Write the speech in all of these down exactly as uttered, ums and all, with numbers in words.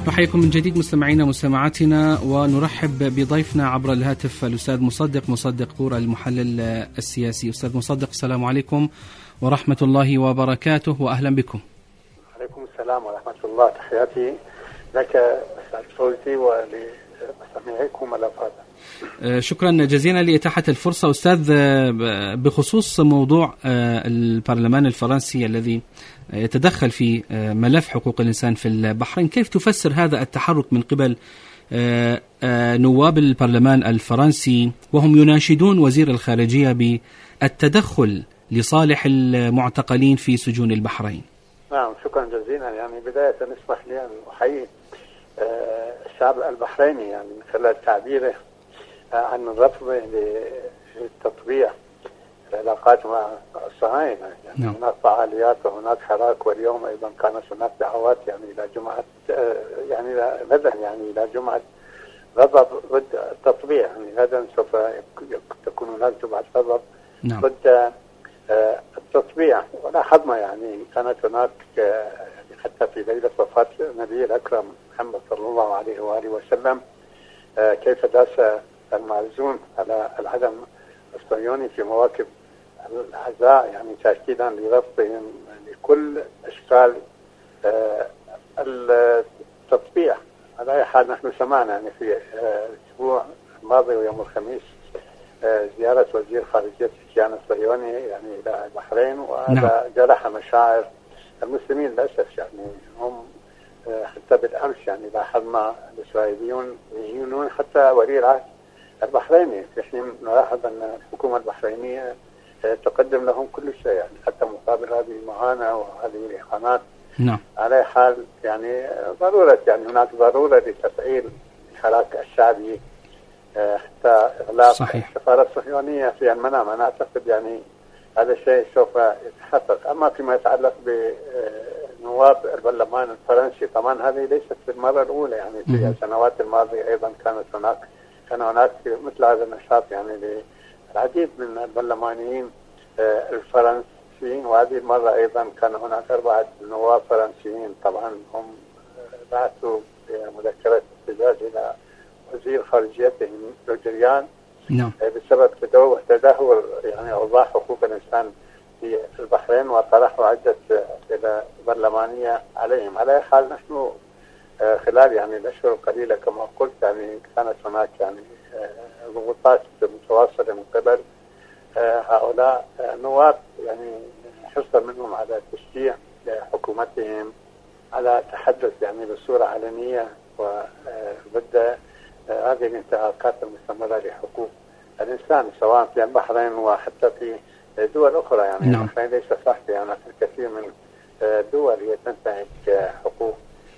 نحييكم من جديد مستمعينا ومستمعاتنا، ونرحب بضيفنا عبر الهاتف الأستاذ مصدق مصدق قور المحلل السياسي. أستاذ مصدق، السلام عليكم ورحمة الله وبركاته، وأهلا بكم. عليكم السلام ورحمة الله، تحياتي لك أستاذ فوزي ولمستمعيكم الأفاضل. شكرا جزيلا لإتاحة الفرصة. أستاذ، بخصوص موضوع البرلمان الفرنسي الذي يتدخل في ملف حقوق الإنسان في البحرين، كيف تفسر هذا التحرك من قبل نواب البرلمان الفرنسي وهم يناشدون وزير الخارجية بالتدخل لصالح المعتقلين في سجون البحرين؟ نعم، شكرا جزيلا. يعني بداية اسمح لي أن أحيي الشعب البحريني يعني من خلال تعبيره عن الرفض لتطبيع العلاقات مع الصهاينة. يعني نعم. هناك فعاليات وهناك حراك، واليوم أيضا كانت هناك دعوات يعني إلى جمعة يعني غدا يعني إلى جمعة غضب ضد التطبيع. يعني غدا سوف تكون هناك جمعة غضب نعم. ضد التطبيع. ولاحظنا يعني كانت هناك حتى في ليلة وفاة النبي الأكرم محمد صلى الله عليه وآله وسلم كيف داس المعزون على العدم الصهيوني في مواكب العزاء، يعني تأكيدا لرفضهم لكل أشكال التطبيع. على أي حال نحن سمعنا يعني في الأسبوع الماضي ويوم الخميس زيارة وزير خارجية الكيان الصهيوني يعني إلى البحرين، وهذا نعم. جرح مشاعر المسلمين للأسف. يعني هم حتى بالأمس يعني لاحظنا الإسرائيليون يهينون حتى ولي العهد البحريني، في حين نلاحظ أن الحكومة البحرينية تقدم لهم كل شيء يعني حتى مقابل هذه المعاناة وهذه الإهانات. نعم. على حال يعني ضرورة يعني هناك ضرورة لتفعيل الحراك الشعبي حتى إغلاق صحيح. السفارة الصهيونية في المنام. أنا أعتقد يعني هذا الشيء سوف يتحقق. أما فيما يتعلق بنواب البرلمان الفرنسي، طبعا هذه ليست في المرة الأولى، يعني في السنوات الماضية أيضا كانت هناك كان هناك مثل هذا النشاط يعني للعديد من البرلمانيين الفرنسيين، وهذه المرة أيضا كان هناك أربعة نواب فرنسيين. طبعا هم بعثوا مذكرة احتجاج إلى وزير خارجيتهم لوجريان نعم. بسبب تدهور يعني أوضاع حقوق الإنسان في البحرين، وطرحوا عدة أسئلة برلمانية عليهم. على أي حال نحن خلال يعني الأشهر القليلة كما قلت يعني كانت هناك يعني ضغوطات متواصلة من قبل هؤلاء النواب، يعني حرصا منهم على تشجيع حكومتهم على تحدث يعني بصورة علنية وضد هذه الانتهاكات المستمرة لحقوق الإنسان سواء في البحرين وحتى في دول أخرى. يعني نعم. البحرين ليس فقط يعني في الكثير من الدول هي تنتهك حقوق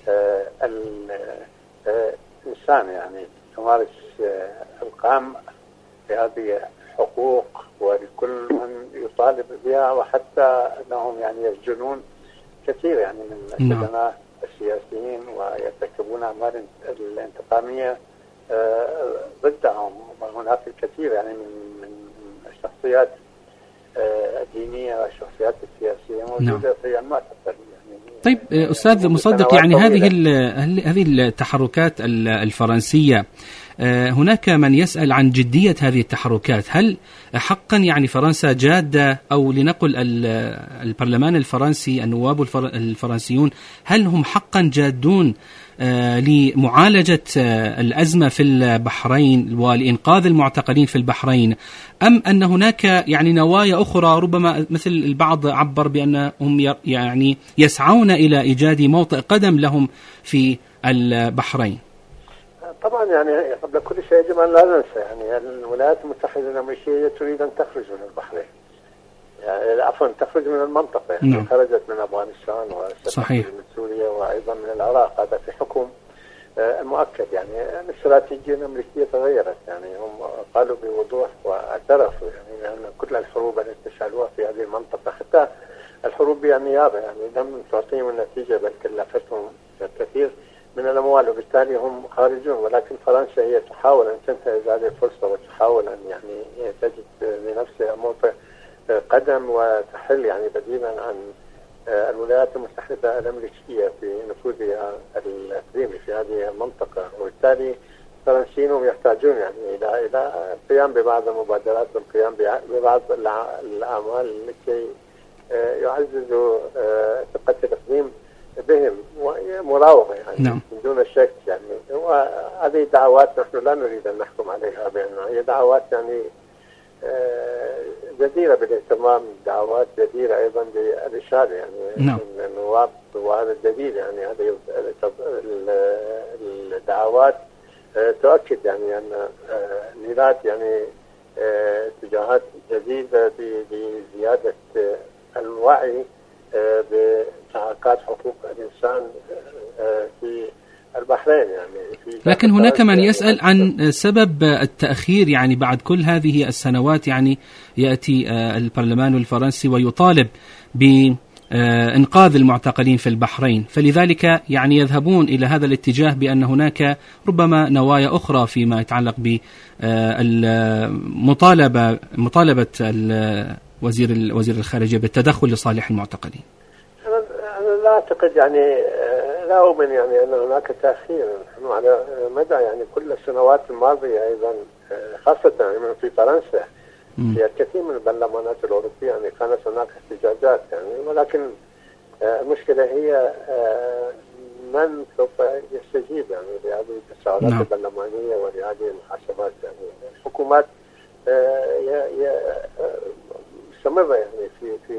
الإنسان، يعني تمارس القام بهذه الحقوق ولكل من يطالب بها، وحتى أنهم يعني يسجنون كثير يعني من السجناء السياسيين ويرتكبون أعمال الانتقامية ضدهم. هناك الكثير يعني من من الشخصيات الدينية والشخصيات السياسية موجودة نعم. في المعتقل. طيب أستاذ مصدق، يعني هذه هذه التحركات الفرنسية هناك من يسأل عن جدية هذه التحركات. هل حقا يعني فرنسا جادة، أو لنقل البرلمان الفرنسي النواب الفرنسيون هل هم حقا جادون لمعالجة الأزمة في البحرين ولإنقاذ المعتقلين في البحرين، أم أن هناك يعني نوايا أخرى ربما مثل البعض عبر بأنهم يعني يسعون إلى إيجاد موطئ قدم لهم في البحرين؟ طبعا يعني قبل كل شيء يجب أن لا ننسى يعني الولايات المتحدة الأمريكية تريد أن تخرج من البحرين، يعني عفوا تخرج من المنطقة. يعني نعم. خرجت من أفغانستان وصحيح من سوريا وأيضا من العراق، هذا في حكم المؤكد. يعني الاستراتيجية الأمريكية تغيرت، يعني هم قالوا بوضوح واعترفوا يعني أن كل الحروب التي شعلوها في هذه المنطقة حتى الحروب بالنيابة يعني لم تعطيهم النتيجة بل كلفتهم الكثير من الأموال، وبالتالي هم خارجون. ولكن فرنسا هي تحاول أن تنتهز هذه الفرصة وتحاول أن يعني تجد لنفسها موطئ قدم وتحل يعني بديلا عن الولايات المتحدة الأمريكية في نفوذها الإقليمي في هذه وبالتالي الفرنسيين هم يحتاجون يعني إلى إلى القيام ببعض المبادرات والقيام ببعض الأعمال لكي يعززوا ثقة الإقليم بهم ومراوغة يعني نعم. من دون شك يعني. وهذه دعوات نحن لا نريد أن نحكم عليها بأنها هي دعوات يعني جديرة بالاهتمام، دعوات جديرة أيضا بالإشادة يعني. نعم. النواب وهذا الدليل يعني هذه الدعوات تؤكد يعني أن نيرات يعني اتجاهات جديدة بزيادة الوعي بتحركات حقوق الإنسان في البحرين يعني. في لكن هناك من يسأل عن سبب التأخير يعني بعد كل هذه السنوات، يعني يأتي البرلمان الفرنسي ويطالب بإنقاذ المعتقلين في البحرين، فلذلك يعني يذهبون إلى هذا الاتجاه بأن هناك ربما نوايا أخرى فيما يتعلق بمطالبة مطالبة وزير وزير الخارجية بالتدخل لصالح المعتقلين. أنا لا أعتقد يعني لا أؤمن يعني أن هناك تأخير. نحن على مدى يعني كل السنوات الماضية أيضا خاصة يعني في فرنسا في الكثير من البرلمانات الأوروبية يعني كانت هناك احتجاجات يعني، ولكن المشكلة هي من سوف يستجيب يعني لهذه التساؤلات نعم. البرلمانية ولهذه المحاسبات يعني. الحكومات مستمرة يعني في في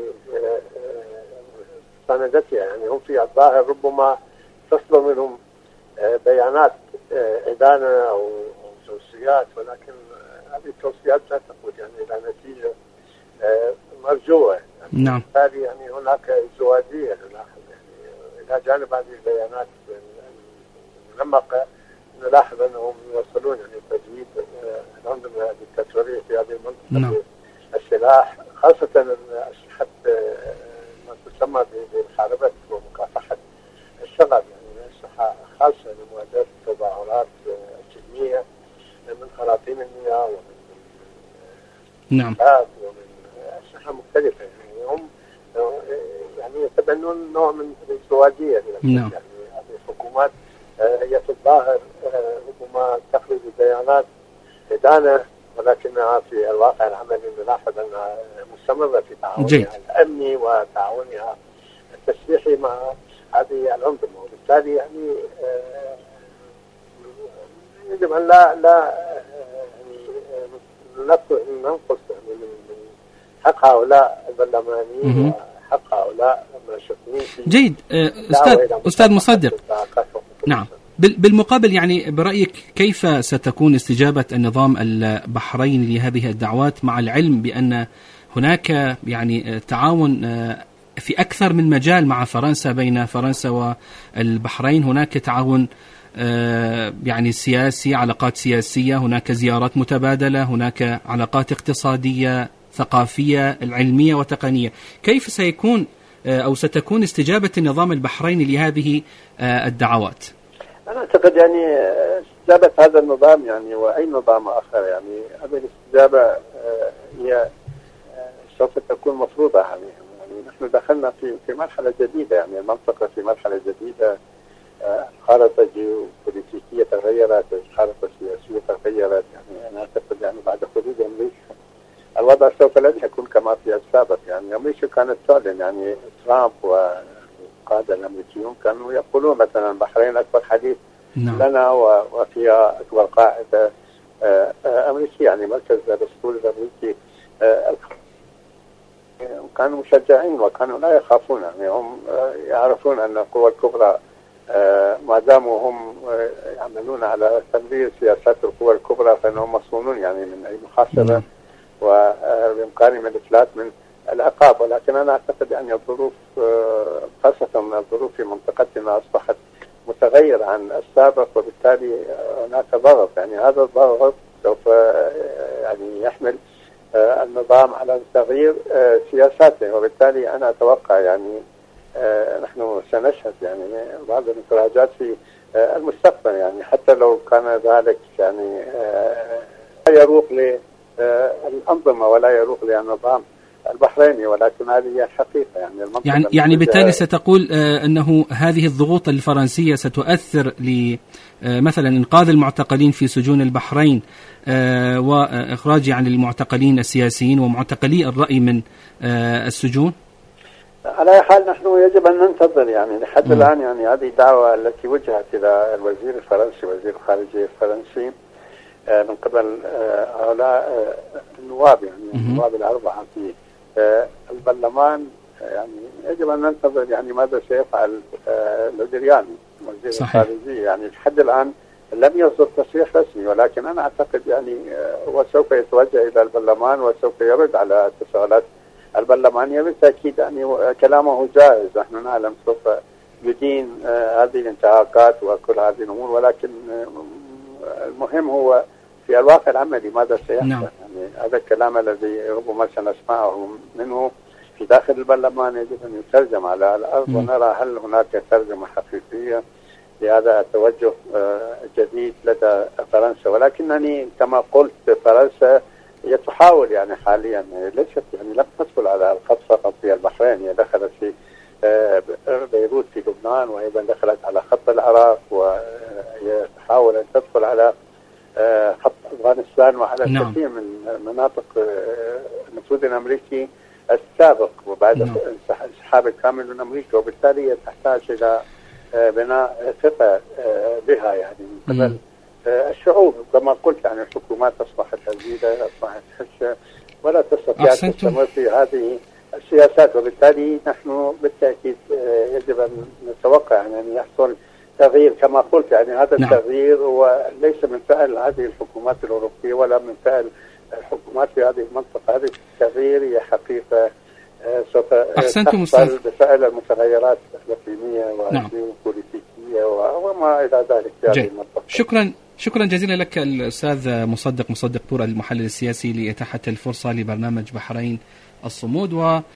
ساندتها يعني. هم في الظاهر ربما تصدر منهم بيانات إدانة أو توصيات، ولكن هذه التوصيات لا تقود يعني إلى نتيجة مرجوة يعني. نعم. بالتالي يعني هناك ازدواجية يعني إلى جانب هذه البيانات المنمقة نلاحظ أنهم يوصلون يعني تجويد الأنظمة الدكتاتورية في هذه المنطقة. نعم. السلاح خاصة أسلحة ما تسمى بمحاربة ومكافحة الشغب يعني، أسلحة خاصة لمواجهة التظاهرات السلمية من خراطيم المياه ومن نعم. ومن أسلحة مختلفة يعني. هم يعني يتبنون نوع من الازدواجية نعم. يعني. هذه الحكومات هي في الظاهر ربما تخرج بيانات إدانة، ولكنها في الواقع العملي نلاحظ أنها مستمرة في تعاونها جيد. الأمني وتعاونها التسليحي مع هذه الأنظمة. وبالتالي يعني يجب أن لا لا يعني ننقص يعني من حق هؤلاء البرلمانيين وحق هؤلاء الناشطين. جيد. أستاذ أستاذ مصدق، نعم، بالمقابل يعني برأيك كيف ستكون استجابة النظام البحريني لهذه الدعوات، مع العلم بأن هناك يعني تعاون في أكثر من مجال مع فرنسا، بين فرنسا والبحرين هناك تعاون يعني سياسي، علاقات سياسية، هناك زيارات متبادلة، هناك علاقات اقتصادية ثقافية العلمية وتقنية. كيف سيكون أو ستكون استجابة النظام البحريني لهذه الدعوات؟ أنا أعتقد يعني استجابة هذا النظام يعني وأي نظام آخر يعني هذه الاستجابة هي سوف تكون مفروضة يعني. يعني نحن دخلنا في في مرحلة جديدة يعني، المنطقة في مرحلة جديدة، الخارطة الجيوبوليتيكية تغيرت، الخارطة السياسية تغيرت يعني. أنا أعتقد يعني بعد خروج أمريكا الوضع سوف لا يكون كما في السابق يعني. أمريكا كانت تعلن يعني ترامب والقادة الأمريكيون كانوا يقولون مثلا البحرين أكبر حديث نعم. لنا وفيها أكبر قاعدة أمريكية يعني مركز الأسطول الأمريكي. كانوا مشجعين وكانوا لا يخافون يعني. هم يعرفون أن القوى الكبرى ما داموا هم يعملون على تمرير سياسات القوى الكبرى فإنهم مصونون يعني من أي محاسبة وبإمكانهم الإفلات من العقاب. ولكن أنا أعتقد أن الظروف خاصة من الظروف في منطقتنا أصبحت متغير عن السابق، وبالتالي هناك ضغط يعني. هذا الضغط سوف يعني يحمل النظام على تغيير سياساته، وبالتالي أنا أتوقع يعني نحن سنشهد يعني بعض الانفراجات في المستقبل يعني، حتى لو كان ذلك يعني لا يروق للأنظمة ولا يروق للنظام البحريني، ولكن هذه هي الحقيقة. يعني يعني يعني بالتالي ستقول أنه هذه الضغوط الفرنسية ستؤثر ل مثلا إنقاذ المعتقلين في سجون البحرين وإخراج يعني المعتقلين السياسيين ومعتقلي الرأي من السجون؟ على أي حال نحن يجب أن ننتظر يعني لحد م. الآن. يعني هذه الدعوة التي وجهت إلى الوزير الفرنسي وزير الخارجية الفرنسي من قبل هؤلاء النواب، يعني النواب الأربعة في البرلمان، يعني يجب أن ننتظر يعني ماذا سيفعل لودريان وزير الخارجية. يعني لحد الآن لم يصدر تصريح رسمي، ولكن أنا أعتقد يعني هو سوف يتوجه إلى البرلمان وسوف يرد على التساؤلات البرلمانية. بالتأكيد يعني كلامه جائز، نحن نعلم سوف يدين هذه الانتهاكات وكل هذه الأمور، ولكن المهم هو في الواقع العملي ماذا سيحصل. نعم. يعني هذا الكلام الذي ربما سنسمعه منه في داخل البرلمان يجب أن يترجم على الأرض، م. ونرى هل هناك ترجمة حقيقية لهذا التوجه الجديد لدى فرنسا. ولكنني كما قلت فرنسا هي تحاول يعني حاليا، ليست يعني لم تدخل على الخط فقط في البحرين، هي دخلت في بيروت في لبنان، وأيضا دخلت على خط العراق، وهي تحاول أن تدخل على خط أفغانستان وعلى نعم. كثير من مناطق النفوذ الأمريكي السابق وبعد نعم. انسحاب الكامل من أمريكا، وبالتالي هي تحتاج إلى بناء ثقة بها يعني من قبل الشعوب. كما قلت يعني الحكومات أصبحت هزيلة، أصبحت هشة، ولا تستطيع أن تستمر في هذه السياسات، وبالتالي نحن بالتأكيد يجب أن نتوقع يعني أن يحصل تغيير. كما قلت يعني هذا نعم. التغيير هو ليس من فعل هذه الحكومات الأوروبية ولا من فعل الحكومات في هذه المنطقة. هذه التغيير هي حقيقة سوف تحصل بفعل المتغيرات الإقليمية والجيوبوليتيكية وما إلى ذلك في هذه المنطقة. شكرا شكرا جزيلا لك الأستاذ مصدق مصدق طور، المحلل السياسي، لإتاحة الفرصة لبرنامج بحرين الصمود. و